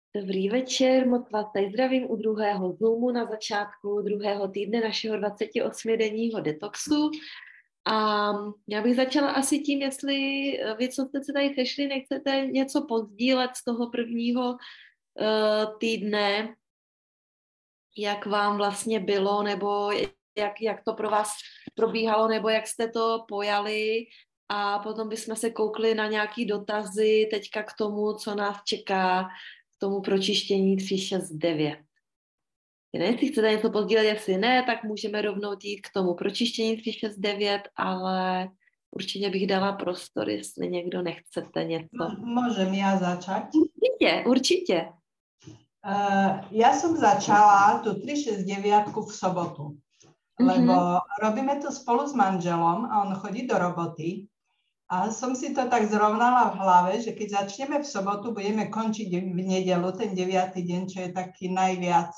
Dobrý večer, moc vás tady zdravím u druhého Zoomu na začátku druhého týdne našeho 28-denního detoxu. A já bych začala asi tím, jestli vy, co jste se tady sešli, nechcete něco pozdílet z toho prvního týdne, jak vám vlastně bylo, nebo jak to pro vás probíhalo, nebo jak jste to pojali. A potom bychom se koukli na nějaký dotazy teďka k tomu, co nás čeká, k tomu pročištění 369. Jestli chcete něco pozdílet, jestli ne, tak můžeme rovnou jít k tomu pročištění 369, ale určitě bych dala prostor, jestli někdo nechcete něco. Môžem ja začať? Určitě. Ja som začala tú 369 v sobotu, lebo robíme to spolu s manželom a on chodí do roboty a som si to tak zrovnala v hlave, že keď začneme v sobotu, budeme končiť v nedeľu, ten 9. deň, čo je taký najviac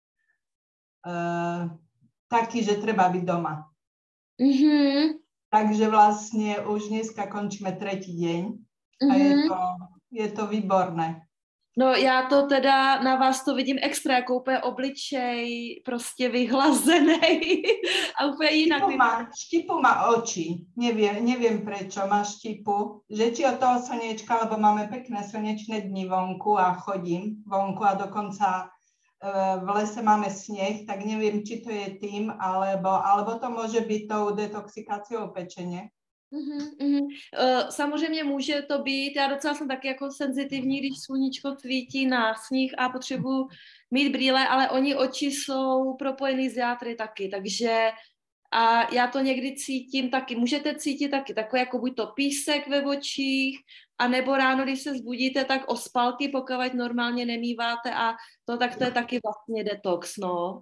taký, že treba byť doma. Takže vlastne už dneska končíme 3. deň a je to výborné. No já to teda na vás to vidím extra, jako úplně obličej prostě vyhlazený a úplně jinak. Štipu má oči, neviem prečo má štipu, že či od toho slniečka, lebo máme pekné slnečné dni vonku a chodím vonku a dokonca v lese máme sneh, tak neviem, či to je tým, alebo to môže byť tou detoxikáciou pečene. Samozřejmě může to být, já docela jsem taky jako senzitivní, když sluníčko svítí na sníh a potřebuji mít brýle, ale oni oči jsou propojený s játry taky, takže a já to někdy cítím taky, můžete cítit taky takový jako buď to písek ve očích, anebo ráno, když se zbudíte, tak ospalky, pokud normálně nemýváte a to, tak to je taky vlastně detox, no.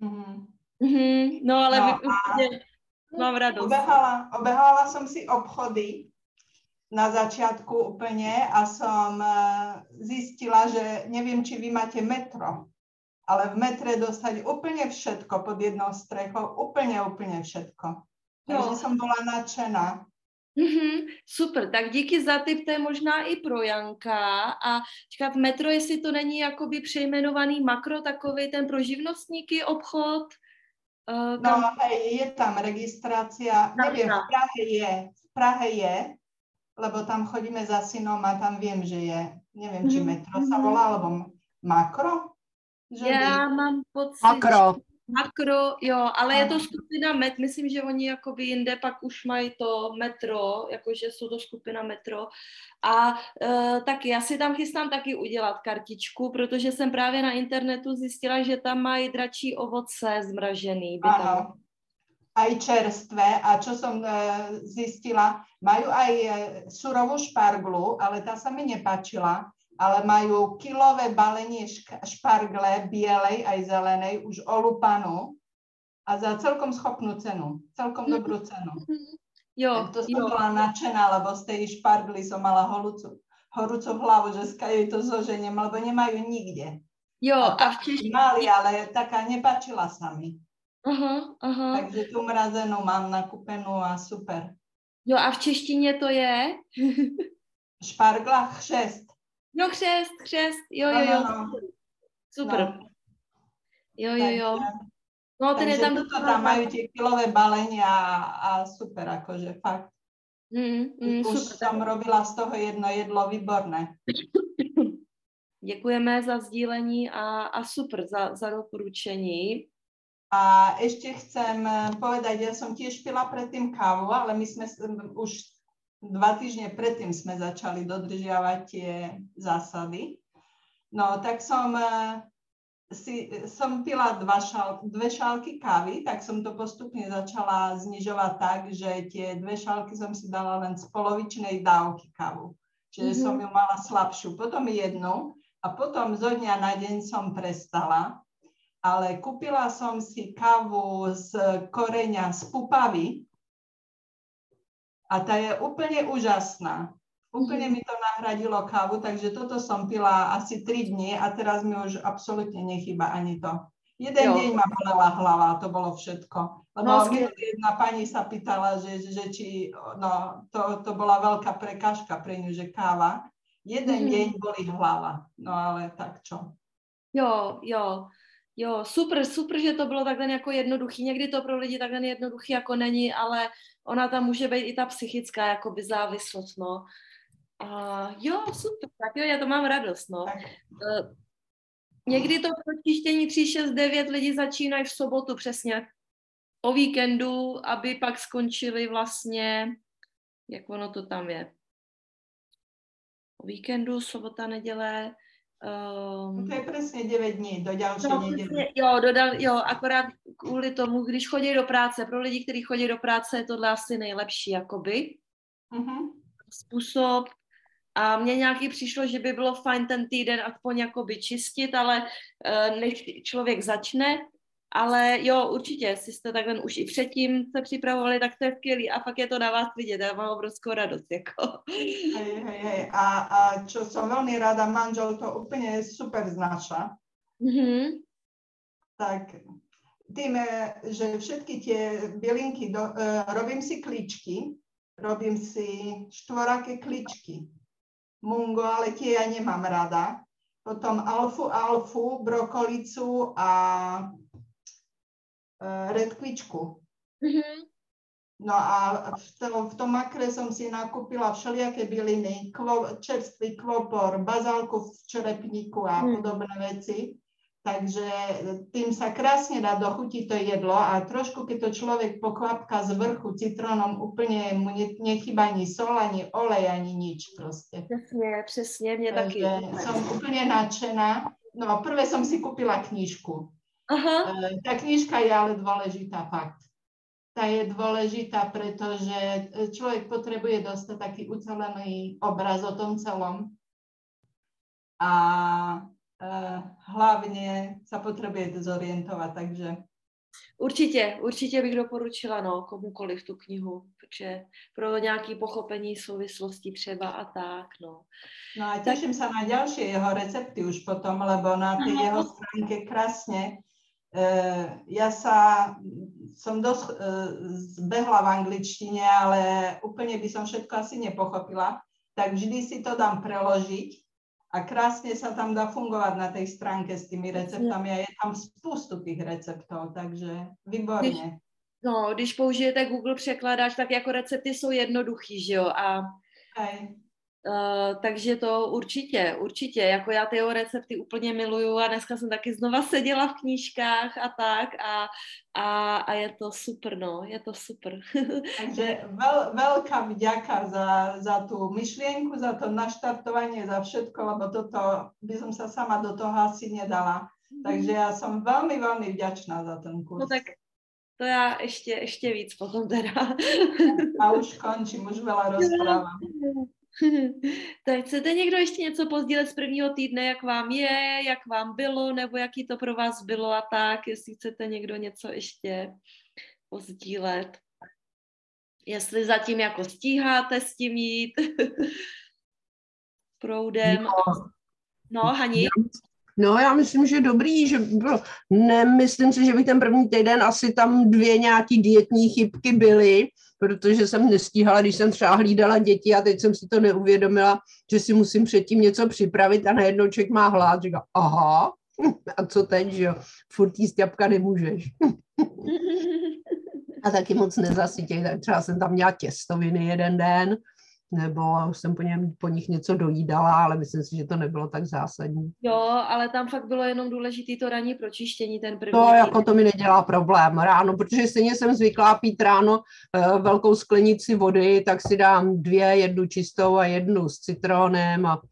No, ale no, vy určitě... Mám radost. Obehala som si obchody na začiatku úplne a som zistila, že neviem, či vy máte metro, ale v metre dostať úplne všetko pod jednou strechou, úplne všetko. Takže som bola nadšená. Super, tak díky za tip, to je možná i pro Janka. A čekat metro, jestli to není jakoby přejmenovaný makro, takový ten pro živnostníky obchod. No hej, je tam registrácia, neviem, v Prahe je, lebo tam chodíme za synom a tam viem, že je, neviem, či metro sa volá, alebo makro? Já mám pocit, makro, jo, ale je to skupina met, myslím, že oni jakoby jinde pak už mají to metro, jakože jsou to skupina metro a taky já si tam chystám taky udělat kartičku, protože jsem právě na internetu zjistila, že tam mají dračí ovoce zmražený. Áno, aj čerstvé a čo som zistila, majú aj surovú šparglu, ale tá sa mi nepáčila, ale majú kilové balenie špargle bielej aj zelenej, už olúpanú a za celkom schopnú cenu, celkom dobrú cenu. Jo, to som bola nadšená, lebo z tej špargly som mala horúcu hlavu, že jej to zoženiem, lebo nemajú nikde. Jo, a v Češi mali, ale taká nepáčila sa mi. Takže tú mrazenú mám nakúpenú a super. Jo, a v češtině to je? Špargla chřest. No chřest, jo. Super. No. Jo. No, takže toto tam majú tie kilové balenia a super, akože fakt. Už super. som robila z toho jedno jedlo výborné. Děkujeme za sdílení a super za doporučení. A ešte chcem povedať, ja som tiež pila predtým kávu, ale my sme už 2 týždne predtým sme začali dodržiavať tie zásady. No, tak som pila 2 šálky kávy, tak som to postupne začala znižovať tak, že tie 2 šálky som si dala len z polovičnej dávky kávu. Čiže som ju mala slabšiu. Potom 1 a potom zo dňa na deň som prestala. Ale kúpila som si kávu z koreňa z pupavy a tá je úplne úžasná. Úplne mi to nahradilo kávu, takže toto som pila asi 3 dní a teraz mi už absolútne nechýba ani to. Jeden deň ma bolela hlava a to bolo všetko. Lebo jedna pani sa pýtala, že či, to bola veľká prekážka pre ňu, že káva. jeden deň bolí hlava. No ale tak čo? Jo, super, že to bylo takhle jako jednoduchý. Někdy to pro lidi takhle jednoduchý jako není, ale ona tam může být i ta psychická jakoby závislost, no. A jo, super, tak jo, já to mám radost, no. Někdy to pročištění 3, 6, 9 lidi začínají v sobotu přesně o víkendu, aby pak skončili vlastně, jak ono to tam je. O víkendu, sobota, neděle. To je přesně 9 dní do další neděle. Jo, akorát kvůli tomu, když chodí do práce, pro lidi, kteří chodí do práce, je tohle asi nejlepší, jakoby. Způsob. A mně nějaký přišlo, že by bylo fajn ten týden aspoň jakoby čistit, ale než člověk začne, ale jo, určitě, jestli jste takhle už i předtím se připravovali, tak to je skvělý a fakt je to na vás vidět, já mám obrovskou radost, jako. Hej. A čo som veľmi rada, manžel to úplne super znáša. Tak tým, že všetky tie bylinky, robím si kličky, robím si štvoraké kličky. Mungo, ale tie ja nemám rada. Potom alfu, brokolicu a redkvičku. No a v tom makre som si nakúpila všelijaké byliny, čerstvý kvopor, bazálku v čerepníku a podobné veci. Takže tým sa krásne dá dochutiť to jedlo a trošku, keď to človek pokvapka z vrchu citrónom, úplne mu nechýba ani sol, ani olej, ani nič proste. Přesně, mě taky. Som úplne nadšená. No prvé som si kúpila knižku. Tá knižka je ale dôležitá fakt. Tá je dôležitá, pretože človek potrebuje dostať taký ucelený obraz o tom celom. A hlavně sa potřebuje zorientovat, takže... Určitě bych doporučila, no, komukoliv tu knihu, protože pro nějaké pochopení souvislosti třeba a tak, no. No a těším sa na ďalšie jeho recepty už potom, lebo na tej jeho stránke krásne. Ja som dosť zbehla v angličtine, ale úplne by som všetko asi nepochopila, tak vždy si to dám preložiť. A krásne sa tam dá fungovať na tej stránke s tými receptami a je tam spoustu tých receptov, takže výborně. Když použijete Google překladač, tak jako recepty jsou jednoduchý, že jo? Takže to určitě, jako já ty recepty úplně miluju a dneska jsem taky znova seděla v knížkách a tak a je to super, no, je to super. Takže veľká vďaka za tú myšlienku, za to naštartovanie, za všetko, lebo toto by som sa sama do toho asi nedala. Takže ja som veľmi, veľmi vďačná za ten kurz. No tak to já ještě víc potom teda. A už končím, už veľa rozprávam. Tak chcete někdo ještě něco pozdílet z prvního týdne, jak vám je, jak vám bylo, nebo jaký to pro vás bylo a tak, jestli chcete někdo něco ještě pozdílet. Jestli zatím jako stíháte s tím jít proudem. No, Hani? No, já myslím, že dobrý, že nemyslím si, že by ten první týden asi tam 2 nějaký dietní chybky byly, protože jsem nestíhala, když jsem třeba hlídala děti a teď jsem si to neuvědomila, že si musím předtím něco připravit a najednou člověk má hlad, říká, aha, a co teď, že jo, furt jíst jablka nemůžeš. A taky moc nezasytěj, tak třeba jsem tam měla těstoviny jeden den, nebo jsem po nich něco dojídala, ale myslím si, že to nebylo tak zásadní. Jo, ale tam fakt bylo jenom důležitý to ranní pročištění, ten první. To jako to mi nedělá problém ráno, protože stejně jsem zvyklá pít ráno velkou sklenici vody, tak si dám 2, jednu čistou a jednu s citronem a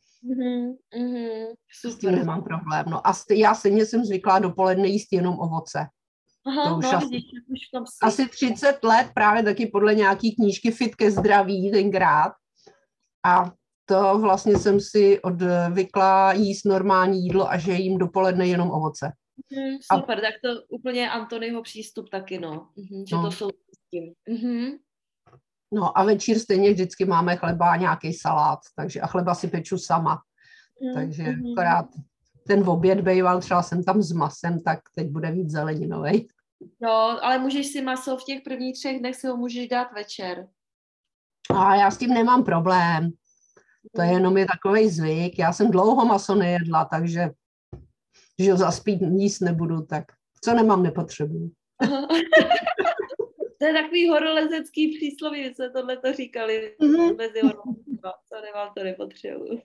s tím nemám problém. No a já stejně jsem zvyklá dopoledne jíst jenom ovoce. Aha, to už no, asi, vidíš, už tam asi 30 let právě taky podle nějaký knížky Fit ke zdraví tenkrát. A to vlastně jsem si odvykla jíst normální jídlo a že jím dopoledne jenom ovoce. Super, tak to úplně Antonyho přístup taky, no. Že to jsou s tím. No a večer stejně vždycky máme chleba a nějaký salát, takže a chleba si peču sama. Takže akorát ten oběd bejval, třeba jsem tam s masem, tak teď bude víc zeleninovej. Jo, ale můžeš si maso v těch prvních 3 dnech si ho můžeš dát večer. A já s tím nemám problém. To je jenom je takový zvyk. Já jsem dlouho maso nejedla, takže že ho zaspít jíst nebudu, tak co nemám, nepotřebuji. To je takový horolezecký přísloví, my jsme tohle říkali mezi horolezcima. Co nemám, to nepotřebuji.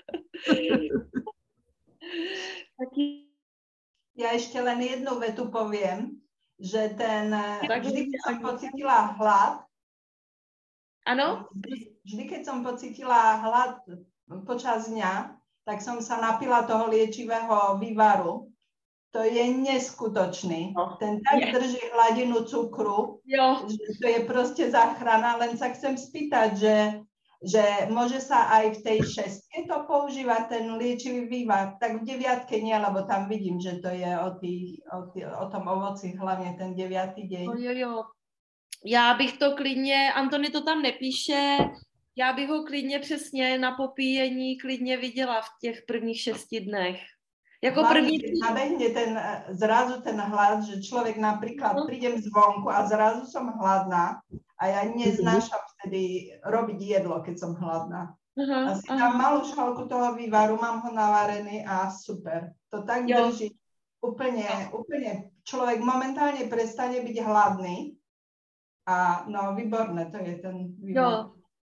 Taky... Já ještě len jednu vetu povím, že Tak vždy, keď som pocítila hlad, ano? vždy, keď som pocítila hlad počas dňa, tak som sa napila toho liečivého vývaru. To je neskutočný. Ten tak drží hladinu cukru, že to je proste záchrana. Len sa chcem spýtať, že môže sa aj v tej 6 to používať, ten liečivý vývar. Tak v 9 nie, lebo tam vidím, že to je o tom ovoci, hlavne ten 9. deň. Jo. Já bych to klidně, Antony to tam nepíše, já bych ho klidně přesně na popíjení klidně viděla v těch prvních 6 dnech. Jako první... Nabehne zrazu ten hlad, že človek napríklad prídem zvonku a zrazu som hladná a ja neznášam vtedy robiť jedlo, keď som hladná. A si dám malú šálku toho vývaru, mám ho navarený a super. To tak drží. Úplne človek momentálne prestane byť hladný a no výborné, to je ten vývar.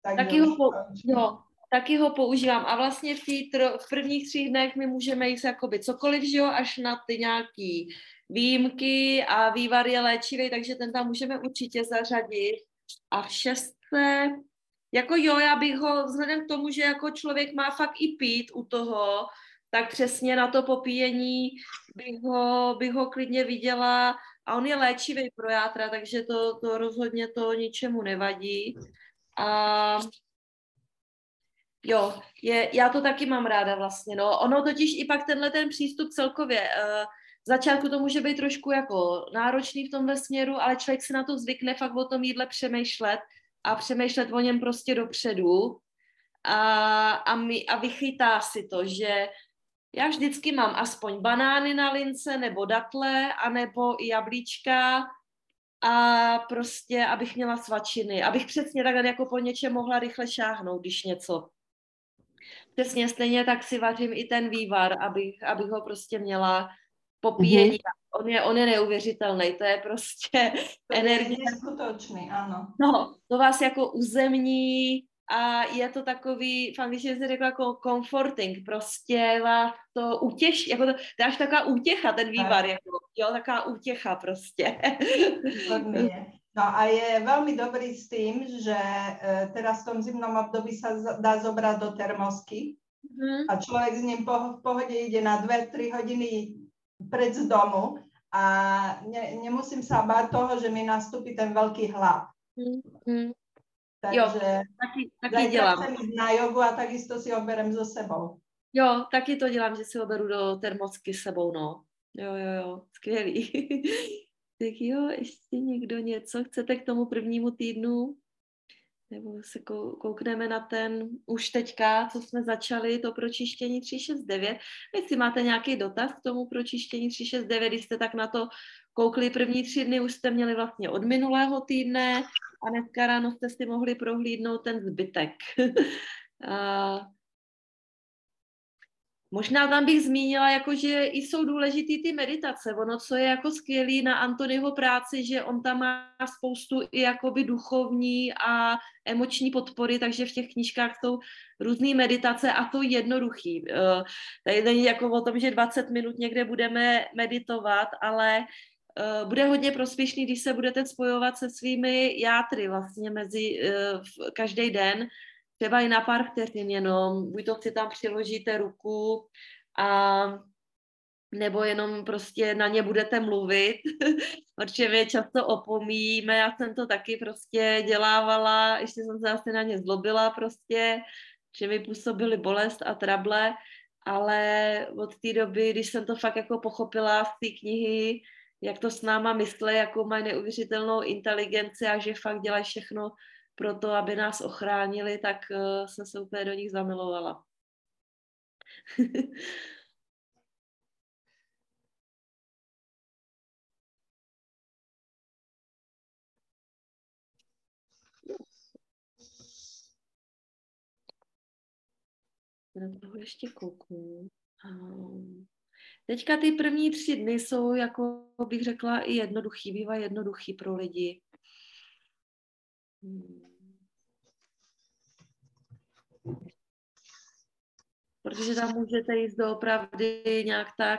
Taky ho používám. A vlastně v prvních 3 dnech my můžeme jíst jakoby cokoliv, že jo, až na ty nějaký výjimky a vývar je léčivý, takže ten tam můžeme určitě zařadit. A v 6. jako jo, já bych ho, vzhledem k tomu, že jako člověk má fakt i pít u toho, tak přesně na to popíjení bych ho klidně viděla. A on je léčivý pro játra, takže to rozhodně to ničemu nevadí. A jo, já to taky mám ráda vlastně, no. Ono totiž i pak ten přístup celkově, v začátku to může být trošku jako náročný v tomhle směru, ale člověk si na to zvykne fakt o tom jídle přemýšlet a přemýšlet o něm prostě dopředu a vychytá si to, že já vždycky mám aspoň banány na lince, nebo datle, anebo i jablíčka a prostě, abych měla svačiny, abych přesně takhle jako po něčem mohla rychle šáhnout, když něco. Přesně stejně tak si vařím i ten vývar, abych ho prostě měla popíjení. On je neuvěřitelný, to je prostě energie. To je neskutočný, ano. No, to vás jako uzemní a je to takový, v angličtině se řekla jako comforting, prostě vás to utěší, jako to je až taková útěcha, ten vývar, jako, jo, taková útěcha prostě. No a je veľmi dobrý s tým, že teraz v tom zimnom období sa dá zobrať do termosky a človek s ním v pohode ide na 2-3 hodiny preč z domu a nemusím sa báť toho, že mi nastúpi ten veľký hlad. Takže taky dělám. Chcem ísť na jogu a takisto si ho berem so sebou. Jo, taky to dělám, že si ho beru do termosky s sebou, no. Jo, skvělý. Tak jo, ještě někdo něco? Chcete k tomu prvnímu týdnu? Nebo se koukneme na ten už teďka, co jsme začali, to pročištění 369. Jestli máte nějaký dotaz k tomu pročištění 369, když jste tak na to koukli první 3 dny, už jste měli vlastně od minulého týdne a dneska ráno jste si mohli prohlídnout ten zbytek. Možná tam bych zmínila, jako, že i jsou důležitý ty meditace. Ono, co je jako skvělý na Antonyho práci, že on tam má spoustu i jakoby duchovní a emoční podpory, takže v těch knížkách jsou různé meditace a to jednoduchý. Tady není jako o tom, že 20 minut někde budeme meditovat, ale bude hodně prospěšný, když se budete spojovat se svými játry vlastně každý den, třeba i na pár vteřin jenom, buď to si tam přiložíte ruku a nebo jenom prostě na ně budete mluvit, protože my často opomíjíme, já jsem to taky prostě dělávala, ještě jsem se asi na ně zlobila prostě, že mi působily bolest a trable, ale od té doby, když jsem to fakt jako pochopila z té knihy, jak to s náma myslí, jakou mají neuvěřitelnou inteligenci a že fakt dělají všechno pro to, aby nás ochránili, tak jsem se úplně do nich zamilovala. Na toho ještě kouknu. Teďka ty první 3 dny jsou, jako bych řekla, i jednoduchý, bývají jednoduchý pro lidi. Protože tam můžete jít doopravdy nějak tak,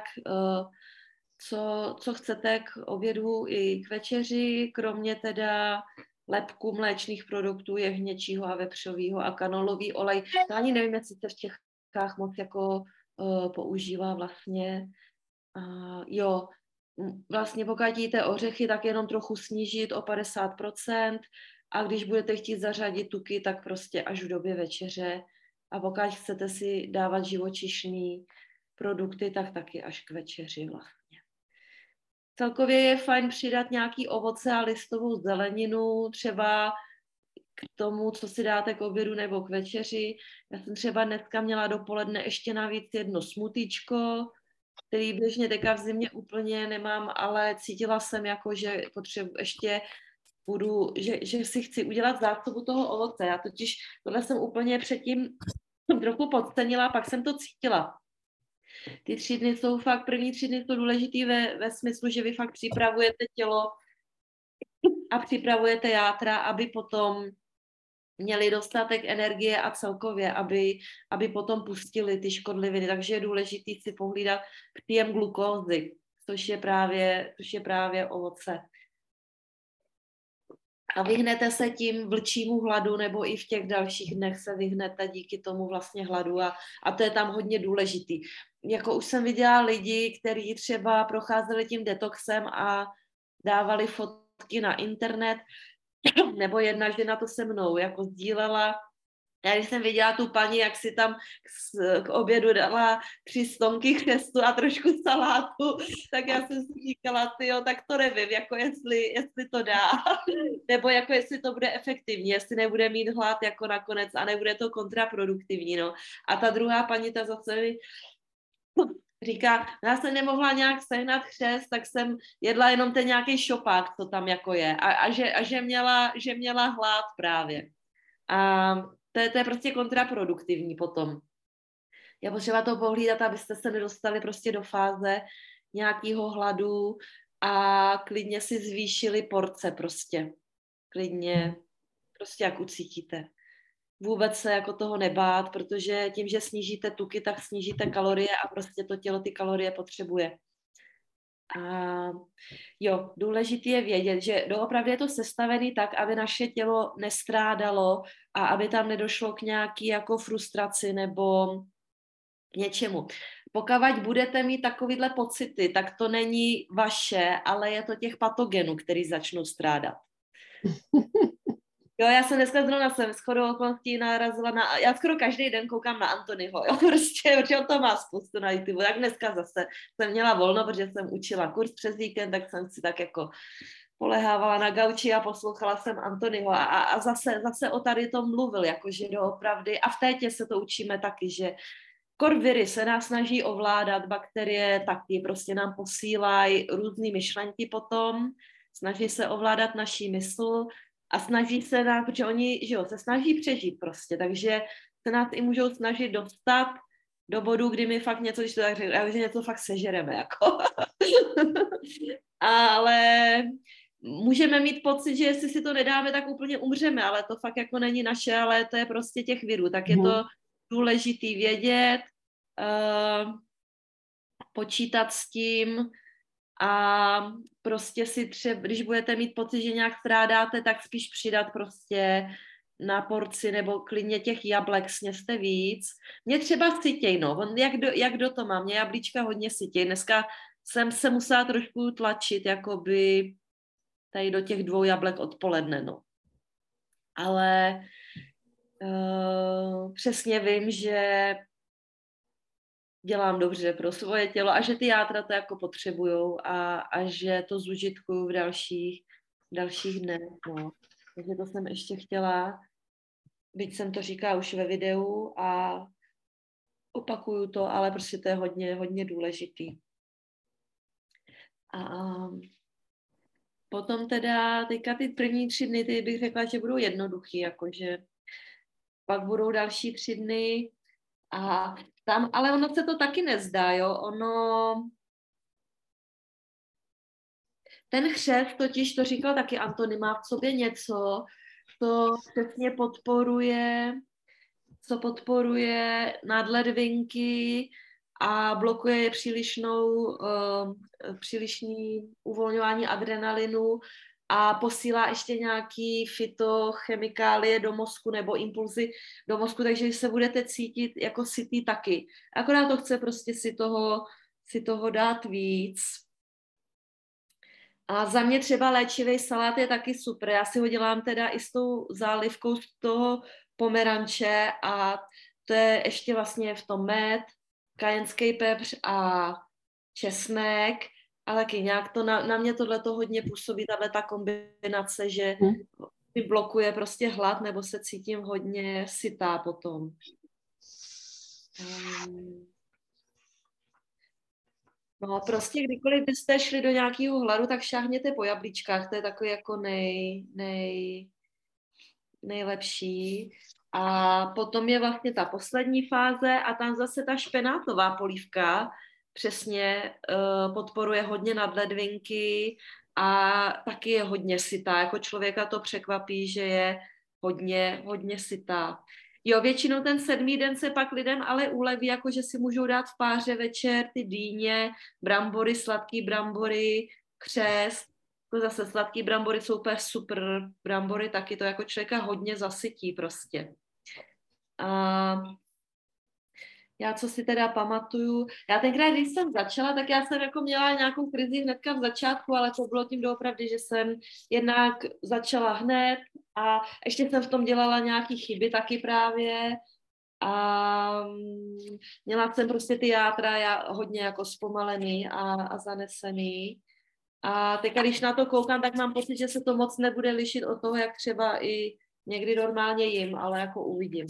co chcete k obědu i k večeři, kromě teda lepku mléčných produktů, jehněčího a vepřového a kanolový olej. To ani nevím, jestli se v Čechách moc jako používá vlastně. Jo, vlastně pokud jíte ořechy, tak jenom trochu snížit o 50%, a když budete chtít zařadit tuky, tak prostě až v době večeře. A pokud chcete si dávat živočišné produkty, tak taky až k večeři vlastně. Celkově je fajn přidat nějaký ovoce a listovou zeleninu, třeba k tomu, co si dáte k obědu nebo k večeři. Já jsem třeba dneska měla dopoledne ještě navíc jedno smutíčko, který běžně teďka v zimě úplně nemám, ale cítila jsem jako, že potřebuji ještě že si chci udělat zásobu toho ovoce. Já totiž tohle jsem úplně předtím trochu podcenila, pak jsem to cítila. Ty 3 dny jsou fakt, první 3 dny jsou důležitý ve smyslu, že vy fakt připravujete tělo a připravujete játra, aby potom měli dostatek energie a celkově, aby potom pustili ty škodliviny. Takže je důležitý si pohlídat příjem glukózy, což je právě ovoce. A vyhnete se tím vlčímu hladu, nebo i v těch dalších dnech se vyhnete díky tomu vlastně hladu a to je tam hodně důležitý. Jako už jsem viděla lidi, kteří třeba procházeli tím detoxem a dávali fotky na internet, nebo jedna žena to se mnou jako sdílela. Já když jsem viděla tu paní, jak si tam k obědu dala 3 stonky chřestu a trošku salátu, tak já jsem si říkala, tyjo, tak to nevím, jako jestli to dá, nebo jako jestli to bude efektivní, jestli nebude mít hlad jako nakonec a nebude to kontraproduktivní, no. A ta druhá paní, ta zase mi říká, já jsem nemohla nějak sehnat chřest, tak jsem jedla jenom ten nějaký šopák, co tam jako je, a že měla hlad právě. A to je prostě kontraproduktivní potom. Je potřeba to pohlídat, abyste se nedostali prostě do fáze nějakého hladu a klidně si zvýšili porce prostě. Klidně, prostě jak ucítíte. Vůbec se jako toho nebát, protože tím, že snížíte tuky, tak snížíte kalorie a prostě to tělo ty kalorie potřebuje. A jo, důležité je vědět, že doopravdy je to sestavené tak, aby naše tělo nestrádalo a aby tam nedošlo k nějaký jako frustraci nebo k něčemu. Pokud budete mít takovýhle pocity, tak to není vaše, ale je to těch patogenů, který začnou strádat. Jo, já jsem dneska zrovna shodou okolností narazila já skoro každý den koukám na Anthonyho, jo, prostě, protože on to má spoustu na YouTube. Tak dneska zase jsem měla volno, protože jsem učila kurz přes víkend, tak jsem si tak jako polehávala na gauči a poslouchala jsem Anthonyho a zase o tady tom mluvil, jakože doopravdy, a v tétě se to učíme taky, že viry se nás snaží ovládat, bakterie taky prostě nám posílají různý myšlenky potom, snaží se ovládat naší mysl, a snaží se nás, protože oni, že jo, se snaží přežít prostě, takže se nás i můžou snažit dostat do bodu, kdy my fakt něco, když to tak řekl, že něco fakt sežereme, jako. Ale můžeme mít pocit, že jestli si to nedáme, tak úplně umřeme, ale to fakt jako není naše, ale to je prostě těch virů, tak je to důležitý vědět, počítat s tím, a prostě si třeba, když budete mít pocit, že nějak strádáte, tak spíš přidat prostě na porci nebo klidně těch jablek sněste víc. Mě třeba sytěj, no, jak do to má, mě jablíčka hodně sytěj. Dneska jsem se musela trošku tlačit, jakoby tady do těch 2 jablek odpoledne, no. Ale přesně vím, že dělám dobře pro svoje tělo a že ty játra to jako potřebujou a že to zužitkuju v dalších dnech. No. Takže to jsem ještě chtěla, byť jsem to říkala už ve videu a opakuju to, ale prostě to je hodně, hodně důležitý. A potom teda teďka ty první 3 dny, ty bych řekla, že budou jednoduchý, jakože pak budou další 3 dny A tam, ale ono se to taky nezdá, jo, ten chřest totiž, to říkal taky Antony, má v sobě něco, to přesně podporuje nadledvinky a blokuje přílišný uvolňování adrenalinu a posílá ještě nějaký fytochemikálie do mozku nebo impulzy do mozku, takže se budete cítit jako sytý taky. Akorát to chce prostě si toho dát víc. A za mě třeba léčivý salát je taky super. Já si ho dělám teda i s tou zálivkou z toho pomeranče a to je ještě vlastně v tom med, kajenský pepř a česnek, ale taky nějak to na mě tohleto hodně působí, ta kombinace, že mi blokuje prostě hlad nebo se cítím hodně sytá potom. No prostě kdykoliv byste šli do nějakého hladu, tak šáhněte po jablíčkách, to je takový jako nejlepší. A potom je vlastně ta poslední fáze a tam zase ta špenátová polívka přesně podporuje hodně nadledvinky a taky je hodně sytá. Jako člověka to překvapí, že je hodně sytá. Jo, většinou ten 7. den se pak lidem ale uleví, jako že si můžou dát v páře večer ty dýně, brambory, sladký brambory, křest. To zase sladký brambory jsou super brambory, taky to jako člověka hodně zasytí prostě. A já co si teda pamatuju, já tenkrát, když jsem začala, tak já jsem jako měla nějakou krizi hnedka v začátku, ale to bylo tím doopravdy, že jsem jednak začala hned a ještě jsem v tom dělala nějaký chyby taky právě a měla jsem prostě ty játra hodně jako zpomalený a zanesený. A teď, když na to koukám, tak mám pocit, že se to moc nebude lišit od toho, jak třeba i někdy normálně jim, ale jako uvidím.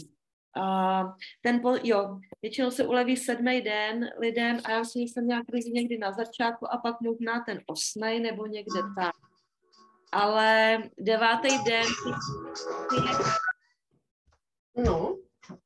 Většinou se uleví 7. den lidem a já si jsem měla krizi někdy na začátku a pak možná ten 8. nebo někde tak. Ale 9. den No.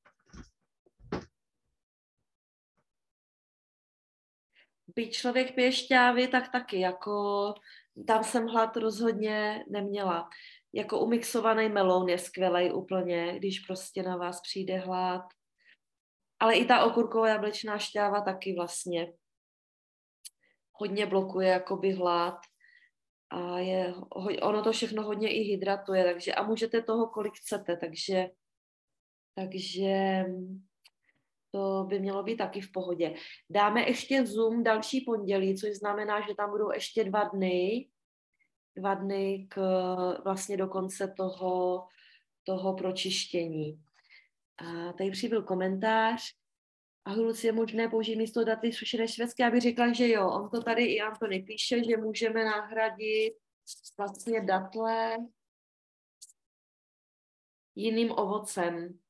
Byť člověk pije šťávy, tak taky, jako tam jsem hlad rozhodně neměla. Jako umixovaný meloun je skvělej úplně, když prostě na vás přijde hlad. Ale i ta okurková jablečná šťáva taky vlastně hodně blokuje jakoby hlad. A ono to všechno hodně i hydratuje, takže a můžete toho kolik chcete, takže to by mělo být taky v pohodě. Dáme ještě Zoom další pondělí, což znamená, že tam budou ještě 2 dny vlastně do konce toho pročištění. A tady přibyl komentář. Ahoj, Lucie, je možné použít místo datly sušené švestky? Já bych řekla, že jo. On to tady i Antony píše, že můžeme nahradit vlastně datle jiným ovocem.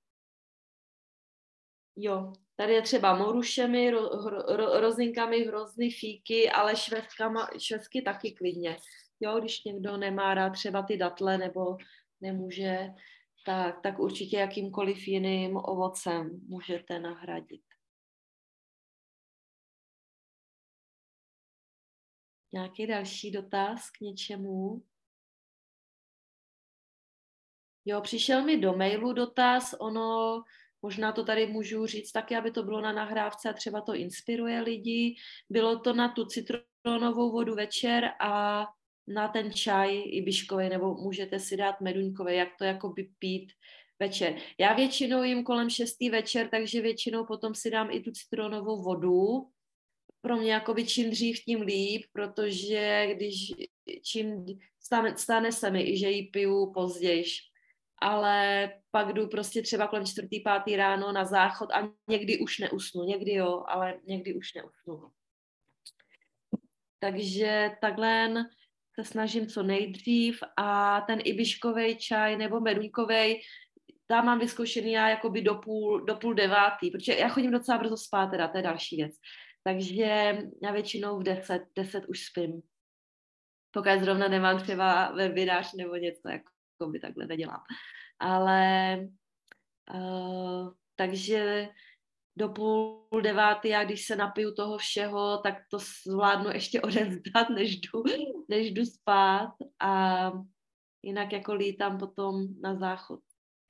Jo, tady je třeba morušemi, rozinkami, hrozny, fíky, ale švestky taky klidně. Jo, když někdo nemá rád třeba ty datle nebo nemůže, tak určitě jakýmkoliv jiným ovocem můžete nahradit. Nějaký další dotaz k něčemu? Jo, přišel mi do mailu dotaz, možná to tady můžu říct taky, aby to bylo na nahrávce a třeba to inspiruje lidi. Bylo to na tu citronovou vodu večer a na ten čaj ibiškový, nebo můžete si dát meduňkový, jak to jakoby pít večer. Já většinou jim kolem 6. večer, takže většinou potom si dám i tu citronovou vodu. Pro mě jakoby čím dřív, tím líp, protože čím stane se mi i, že ji piju později. Ale pak jdu prostě třeba kolem 4., 5. ráno na záchod a někdy už neusnu. Někdy jo, ale někdy už neusnu. Takže takhle se snažím co nejdřív a ten ibiškovej čaj nebo meduňkovej, tam mám vyzkoušený já jakoby do půl 9, protože já chodím docela brzo spát teda, to je další věc. Takže já většinou v 10 už spím. Pokud zrovna nemám třeba webinář nebo něco, jako by takhle nedělám. Ale takže do 8:30 a když se napiju toho všeho, tak to zvládnu ještě odevzdat, než jdu spát a jinak jako lítám potom na záchod.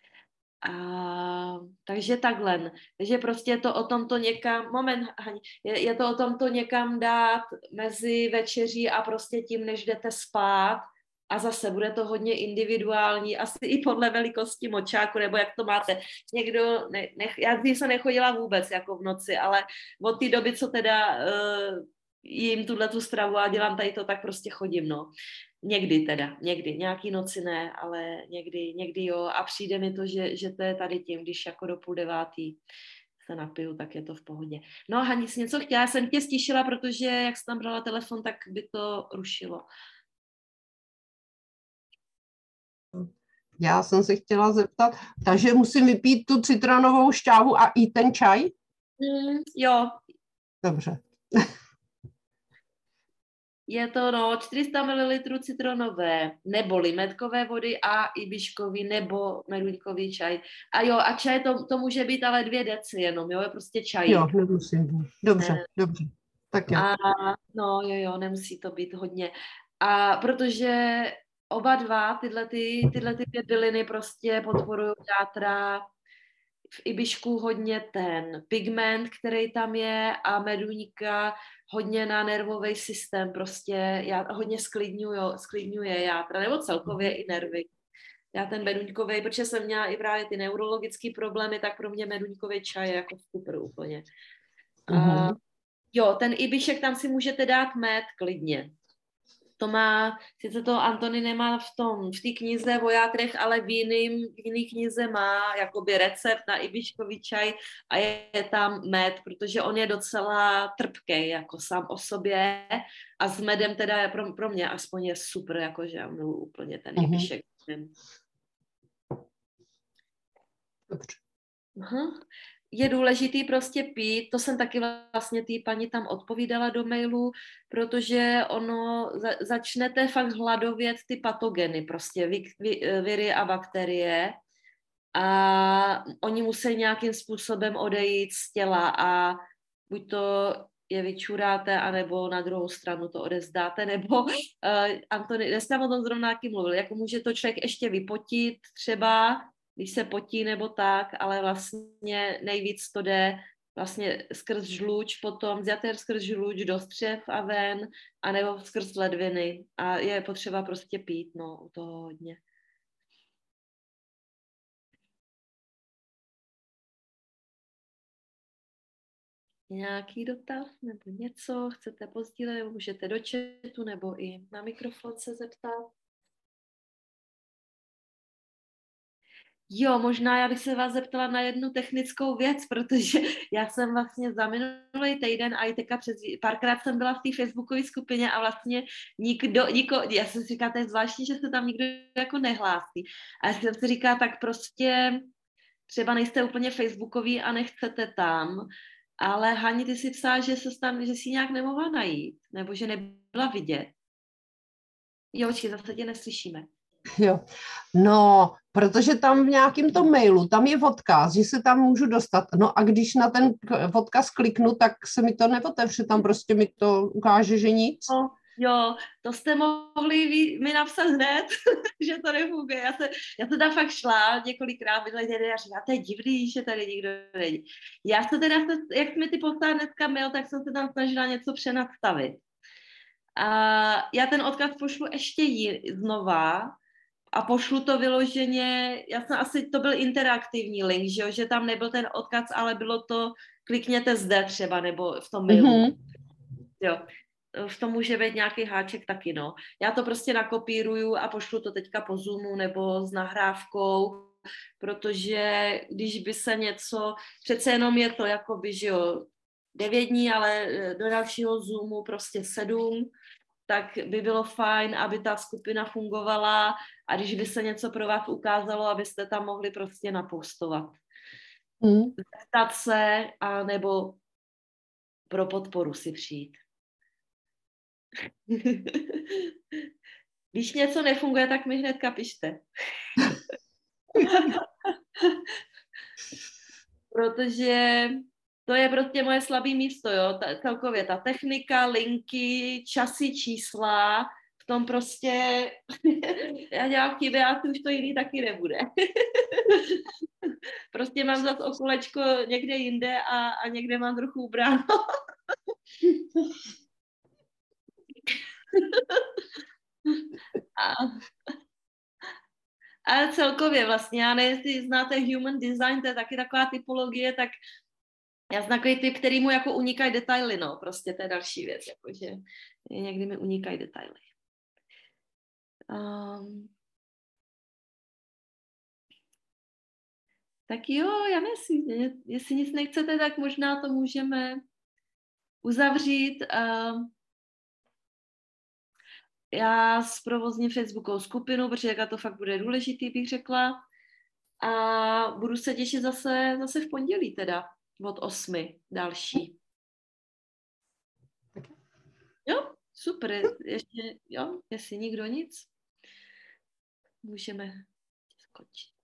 Takže takhle. Takže prostě je to o tom to někam, je to o tom to někam dát mezi večeří a prostě tím, než jdete spát. A zase bude to hodně individuální, asi i podle velikosti močáku, nebo jak to máte. Někdo, já dřív jsem nechodila vůbec jako v noci, ale od té doby, co teda jím tu stravu a dělám tady to, tak prostě chodím, no. Někdy, nějaký noci ne, ale někdy jo. A přijde mi to, že to je tady tím, když jako do 8:30 se napiju, tak je to v pohodě. No a Hani, jsi něco chtěla? Já jsem tě stišila, protože jak jsi tam brala telefon, tak by to rušilo. Já jsem se chtěla zeptat, takže musím vypít tu citronovou šťávu a i ten čaj? Jo. Dobře. Je to 400 ml citronové nebo limetkové vody a ibiškový nebo meruňkový čaj. A jo, a čaj to může být ale 2 deci jenom, jo, je prostě čaj. Jo, nemusím. Dobře. Tak jo. Jo, nemusí to být hodně. A protože oba dva, tyhle 2 byliny prostě podporují játra, v ibišku hodně ten pigment, který tam je a meduňka hodně na nervový systém, prostě hodně sklidňuje játra, nebo celkově i nervy. Já ten meduňkový, protože jsem měla i právě ty neurologické problémy, tak pro mě meduňkový čaj je jako super úplně. Jo, ten ibišek tam si můžete dát med klidně. To má, sice to Antony nemá v té knize o játrech, ale v jiný knize má jakoby recept na ibiškový čaj a je tam med, protože on je docela trpký jako sám o sobě a s medem teda je pro mě aspoň je super, jakože já miluji úplně ten ibišek. Dobře. Je důležitý prostě pít, to jsem taky vlastně té paní tam odpovídala do mailu, protože ono začnete fakt hladovět ty patogeny, prostě viry a bakterie a oni musí nějakým způsobem odejít z těla a buď to je vyčuráte, anebo na druhou stranu to odevzdáte, nebo Antony, dneska o tom zrovna taky mluvil, jako může to člověk ještě vypotit třeba, když se potí nebo tak, ale vlastně nejvíc to jde vlastně skrz žluč, potom z jater skrz žluč do střev a ven, anebo skrz ledviny. A je potřeba prostě pít, u toho hodně. Nějaký dotaz nebo něco chcete pozdílet, můžete do chatu nebo i na mikrofon se zeptat. Jo, možná já bych se vás zeptala na jednu technickou věc, protože já jsem vlastně za minulý týden a i teďka párkrát jsem byla v té facebookové skupině a vlastně já jsem si říkala, to je zvláštní, že se tam nikdo jako nehlásí. A já jsem si říkala, tak prostě třeba nejste úplně facebookový a nechcete tam, ale Hani, ty si psala, že jsi nějak nemohla najít, nebo že nebyla vidět. Jo, zase tě neslyšíme. Jo, no, protože tam v nějakém tom mailu, tam je odkaz, že se tam můžu dostat. No a když na ten odkaz kliknu, tak se mi to neotevře, tam prostě mi to ukáže, že nic. Jo, to jste mohli mi napsat hned, že to nefunguje. Já se tam fakt šla několikrát a říkala, to je divný, že tady nikdo není. Já se teda, jak mi ty poslala dneska mail, tak jsem se tam snažila něco přenastavit. A já ten odkaz pošlu ještě znova, a pošlu to vyloženě, to byl interaktivní link, že tam nebyl ten odkaz, ale bylo to, klikněte zde třeba, nebo v tom mailu. Jo, v tom může být nějaký háček taky, Já to prostě nakopíruju a pošlu to teďka po Zoomu nebo s nahrávkou, protože když by se něco, přece jenom je to jakoby, 9 dní, ale do dalšího Zoomu prostě 7, tak by bylo fajn, aby ta skupina fungovala a když by se něco pro vás ukázalo, abyste tam mohli prostě napostovat. Zeptat se a nebo pro podporu si přijít. Když něco nefunguje, tak mi hnedka pište. Protože To je prostě moje slabý místo, jo. Celkově ta technika, linky, časy, čísla, v tom prostě já dělám chyby a už to jiný taky nebude. Prostě mám zase okolečko někde jinde a někde mám trochu ubráno. A celkově vlastně, já nevím, jestli znáte human design, to je taky taková typologie, tak já jsem takový typ, který mu jako unikají detaily, no, prostě to je další věc, jakože někdy mi unikají detaily. Tak jo, já nevím, jestli nic nechcete, tak možná to můžeme uzavřít. Já zprovozním Facebookovou skupinu, protože to fakt bude důležitý, bych řekla. A budu se těšit zase v pondělí teda, od 8. další. Jo, super. Ještě, jo, jestli nikdo nic, můžeme skočit.